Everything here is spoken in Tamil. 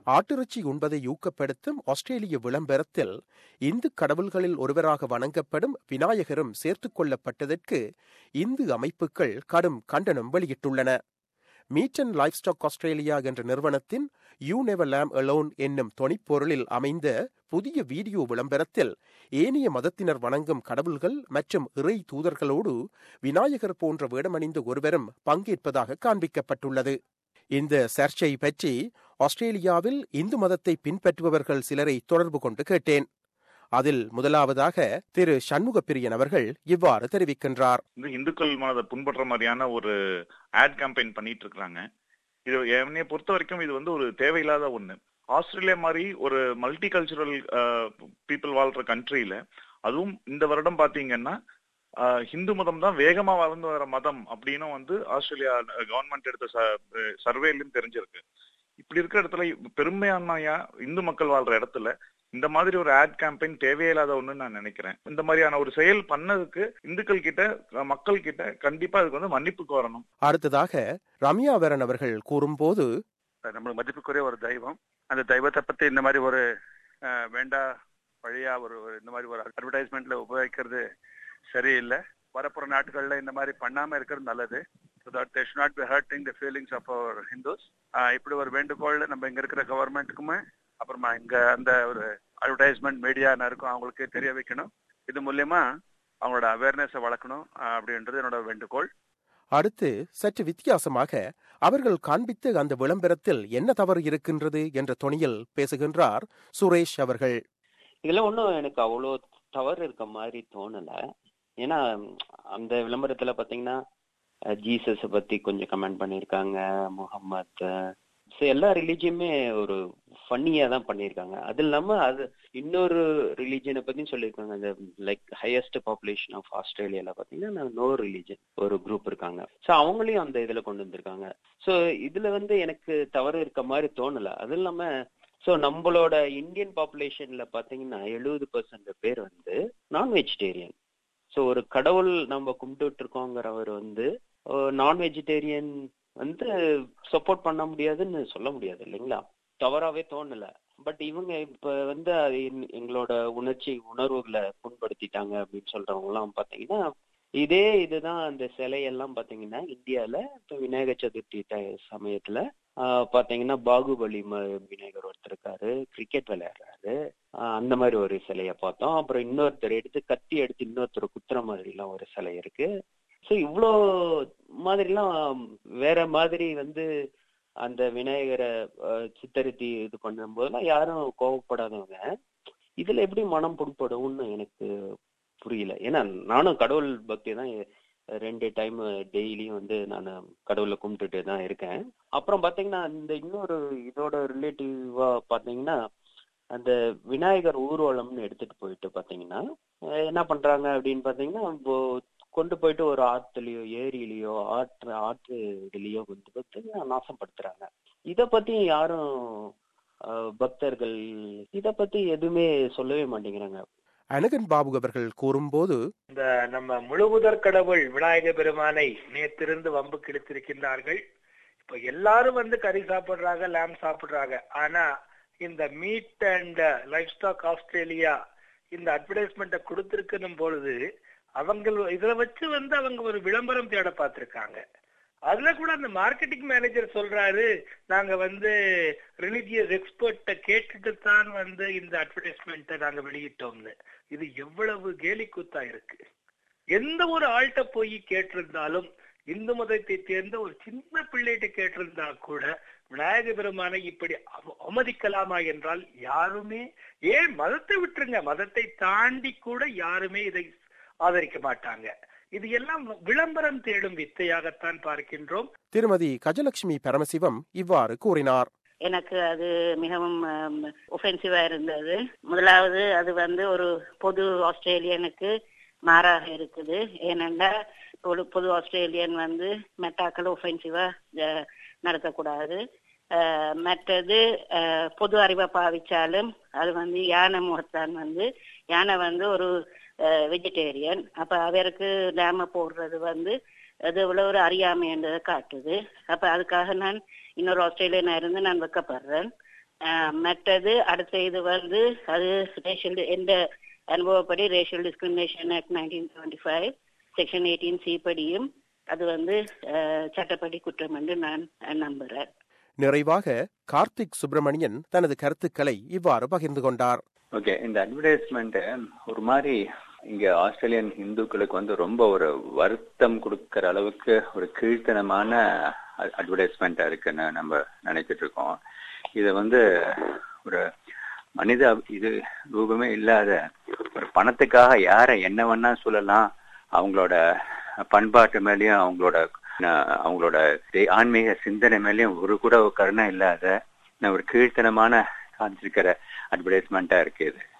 ஆட்டிறைச்சி உண்பதை ஊக்கப்படுத்தும் ஆஸ்திரேலிய விளம்பரத்தில் இந்து கடவுள்களில் ஒருவராக வணங்கப்படும் விநாயகரும் சேர்த்துக் கொள்ளப்பட்டதற்கு இந்து அமைப்புகள் கடும் கண்டனம் வெளியிட்டுள்ளன. Meat and livestock Australia என்ற நிறுவனத்தின் யூ நெவர் லேம் அலோன் என்னும் தொனிப்பொருளில் அமைந்த புதிய வீடியோ விளம்பரத்தில் ஏனைய மதத்தினர் வணங்கும் கடவுள்கள் மற்றும் இறை தூதர்களோடு விநாயகர் போன்ற வேடமணிந்த ஒருவரும் பங்கேற்பதாக காண்பிக்கப்பட்டுள்ளது. இந்த சர்ச்சை பற்றி ஆஸ்திரேலியாவில் இந்து மதத்தை பின்பற்றுபவர்கள் சிலரை தொடர்பு கொண்டு கேட்டேன். அதில் முதலாவதாக திரு சண்முகப்பிரியன் அவர்கள் இவ்வாறு தெரிவிக்கின்றார். இந்துக்கள் மதத்தை புண்பற்ற மாதிரியான ஒரு ஆட் கேம்பெயின் பண்ணிட்டு இருக்காங்க. இது என்னைய பொறுத்த வரைக்கும் இது ஒரு தேவையில்லாத ஒண்ணு. ஆஸ்திரேலியா மாதிரி ஒரு மல்டி கல்ச்சுரல் பீப்புள் வாழ்ற கண்ட்ரியில, அதுவும் இந்த வருடம் பாத்தீங்கன்னா ஹிந்து மதம் தான் வேகமா வளர்ந்து வர மதம் அப்படின்னு ஆஸ்திரேலியா கவர்மெண்ட் எடுத்த சர்வேலையும் தெரிஞ்சிருக்கு. இப்படி இருக்கிற இடத்துல பெரும்பான்மையா இந்து மக்கள் வாழ்ற இடத்துல இந்த மாதிரி ஒரு ஆட் கேம்பெயின் தேவையில்லாத ஒண்ணு நான் நினைக்கிறேன். இந்த மாதிரியான ஒரு செயல் பண்ணதுக்கு இந்துக்கள் கிட்ட, மக்கள் கிட்ட கண்டிப்பா அதுக்கு மன்னிப்பு கோரணும். அடுத்ததாக ரம்யாவரன் அவர்கள் கூறும்போது, நம்மளுக்கு மதிப்புக்குரிய ஒரு தெய்வம், அந்த தெய்வத்தை பத்தி இந்த மாதிரி ஒரு வேண்டா வழியா ஒரு இந்த மாதிரி ஒரு அட்வர்டைஸ்மெண்ட்ல உபயோகிக்கிறது சரியில்லை. வரப்புற நாட்டுகள்ல இந்த மாதிரி பண்ணாம இருக்கிறது நல்லது. So that they should not be hurting the feelings of our Hindus. இப்படி ஒரு வேண்டுகோள் நம்ம இங்க இருக்கிற கவர்மெண்ட்டுக்குமே, அப்புறமா இங்க அந்த ஒரு அட்வர்டைஸ்மெண்ட் மீடியா இருக்கும், அவங்களுக்கு தெரிய வைக்கணும். இது மூலியமா அவங்களோட அவேர்னஸை வளர்க்கணும் அப்படின்றது என்னோட வேண்டுகோள். அடுத்து சற்று வித்தியாசமாக அவர்கள் காண்பித்த அந்த விளம்பரத்தில் என்ன தவறு இருக்கின்றது என்ற தொனியில் பேசுகின்றார் சுரேஷ் அவர்கள். இதுல ஒன்றும் எனக்கு அவ்வளோ தவறு இருக்க மாதிரி தோணல. ஏன்னா அந்த விளம்பரத்துல பாத்தீங்கன்னா ஜீசஸ பத்தி கொஞ்சம் கமெண்ட் பண்ணியிருக்காங்க, முகம்மது, எல்லா ரிலீஜியனுமே ஒரு ஃபன்னியா தான் பண்ணியிருக்காங்க. அது இல்லாம அது இன்னொரு ரிலீஜியனை பத்தியும் சொல்லியிருக்காங்க. அந்த லைக் ஹையஸ்ட் பாப்புலேஷன் ஆஃப் ஆஸ்திரேலியால பாத்தீங்கன்னா நோ ரிலீஜன் ஒரு குரூப் இருக்காங்க. ஸோ அவங்களையும் அந்த இதுல கொண்டு வந்திருக்காங்க. ஸோ இதுல எனக்கு தவறு இருக்க மாதிரி தோணல. அது இல்லாம ஸோ நம்மளோட இந்தியன் பாப்புலேஷன்ல பாத்தீங்கன்னா 70% பேர் நான் வெஜிடேரியன். ஸோ ஒரு கடவுள் நம்ம கும்பிட்டு இருக்கோங்கிறவர் நான் வெஜிடேரியன் சப்போர்ட் பண்ண முடியாதுன்னு சொல்ல முடியாது இல்லைங்களா? தவறாவே தோணல. பட் இவங்க இப்ப எங்களோட உணர்வுகளை புண்படுத்திட்டாங்க அப்படின்னு சொல்றவங்க எல்லாம் பாத்தீங்கன்னா இதுதான் அந்த சிலையெல்லாம் பாத்தீங்கன்னா இந்தியால இப்ப விநாயகர் சதுர்த்தி சமயத்துல பாத்தீங்கன்னா பாகுபலி விநாயகர் ஒருத்தர் இருக்காரு, கிரிக்கெட் விளையாடுறாரு, அந்த மாதிரி ஒரு சிலைய பார்த்தோம். அப்புறம் இன்னொருத்தர் கத்தி எடுத்து இன்னொருத்தர் குத்துற மாதிரி எல்லாம் ஒரு சிலை இருக்கு. ஸோ இவ்வளோ மாதிரிலாம் வேற மாதிரி அந்த விநாயகரை சித்தரித்தி இது பண்ணும் போதெல்லாம் யாரும் கோவப்படாதவங்க இதுல எப்படி மனம் புண்படும்னு எனக்கு புரியல. ஏன்னா நானும் கடவுள் பக்தி தான் 2 டைம் டெய்லியும் நான் கடவுளை கும்பிட்டுட்டு தான் இருக்கேன். அப்புறம் பாத்தீங்கன்னா இந்த இன்னொரு இதோட ரிலேட்டிவா பாத்தீங்கன்னா அந்த விநாயகர் ஊர்வலம்னு எடுத்துட்டு போயிட்டு பாத்தீங்கன்னா என்ன பண்றாங்க அப்படின்னு பாத்தீங்கன்னா கொண்டு போயிட்டு ஒரு ஆத்துலயோ ஏரியிலயோ ஆற்று இதுலயோ நாசப்படுத்துறாங்க. இத பத்தி யாரும் பக்தர்கள் இத பத்தி எதுவுமே சொல்லவே மாட்டேங்கிறாங்க. அனகன் பாபு அவர்கள் கூறும்போது, இந்த நம்ம முழுமுதற் கடவுள் விநாயக பெருமானை நேற்றிருந்து வம்பு கிழித்திருக்கின்றார்கள். இப்ப எல்லாரும் கறி சாப்பிடுறாங்க, லேம் சாப்பிடுறாங்க. ஆனா இந்த meat and livestock Australia இந்த அட்வர்டைஸ்மெண்ட்டை கொடுத்திருக்கணும் பொழுது அவங்க இதுல வச்சு அவங்க ஒரு விளம்பரம் தேட பார்த்திருக்காங்க. அதுல கூட அந்த மார்க்கெட்டிங் மேனேஜர் சொல்றாரு, நாங்க ரிலிஜியஸ் எக்ஸ்பர்ட்ட கேட்டுட்டு தான் இந்த அட்வர்டைஸ்மெண்ட்டை நாங்க வெளியிட்டோம்னு. இது எவ்வளவு கேலி கூத்தா இருக்கு. எந்த ஒரு ஆள்கிட்ட போய் கேட்டிருந்தாலும், இந்து மதத்தை சேர்ந்த ஒரு சின்ன பிள்ளைகிட்ட கேட்டிருந்தா கூட விநாயக பெருமானை இப்படி அவமதிக்கலாமா என்றால் யாருமே, ஏன் மதத்தை விட்டுருங்க, மதத்தை தாண்டி கூட யாருமே இதை ஆதரிக்க மாட்டாங்க. இது எல்லாம் விளம்பரம் தேடும் வித்தையாகத்தான் பார்க்கின்றோம். திருமதி கஜலட்சுமி பரமசிவம் இவ்வாறு கூறினார். எனக்கு அது மிகவும் ஒஃபென்சிவா இருந்தது. முதலாவது அது ஒரு பொது ஆஸ்திரேலியனுக்கு மாறாக இருக்குது. ஏனென்றா பொது ஆஸ்திரேலியன் மெட்டாக்கள் ஒஃபென்சிவா நடத்தக்கூடாது. மற்றது பொது அறிவை பாவிச்சாலும் அது யானை முகத்தான் யானை ஒரு வெஜிடேரியன். அப்ப அவருக்கு லேம போடுறது அது இவ்வளவு ஒரு அறியாமை என்றதை காட்டுது. அப்ப அதுக்காக நான் இன்னொரு ஆஸ்திரேலியனா இருந்து நான் வெக்கப்படுறேன். மற்றது அடுத்த இது வந்து அது ரேஷியல் எந்த அனுபவப்படி racial discrimination act 1975 section 18C படியும் அது வந்து சட்டப்படி குற்றம் என்று நான் நம்புறேன். நிறைவாக கார்த்திக் சுப்பிரமணியன் தனது கருத்துக்களை இவ்வாறு பகிர்ந்து கொண்டார். ஓகே, இந்த அட்வர்டைஸ்மெண்ட் ஒரு மாதிரி இங்க ஆஸ்திரேலியன் இந்துக்களுக்கு வந்து ரொம்ப ஒரு வருத்தம் கொடுக்கற அளவுக்கு ஒரு கீழ்த்தனமான அட்வர்டைஸ்மெண்டா இருக்குன்னு நம்ம நினைச்சிட்டு இருக்கோம். இத வந்து ஒரு மனித இது ரூபமே இல்லாத ஒரு பணத்துக்காக யாரை என்ன வேணா சொல்லலாம், அவங்களோட பண்பாட்டு மேலேயும் அவங்களோட ஆன்மீக சிந்தனை மேலேயும் ஒரு கூட கருணை இல்லாத ஒரு கீழ்த்தனமான காமிச்சிருக்கிற அட்வர்டைஸ்மெண்டா இருக்கு இது.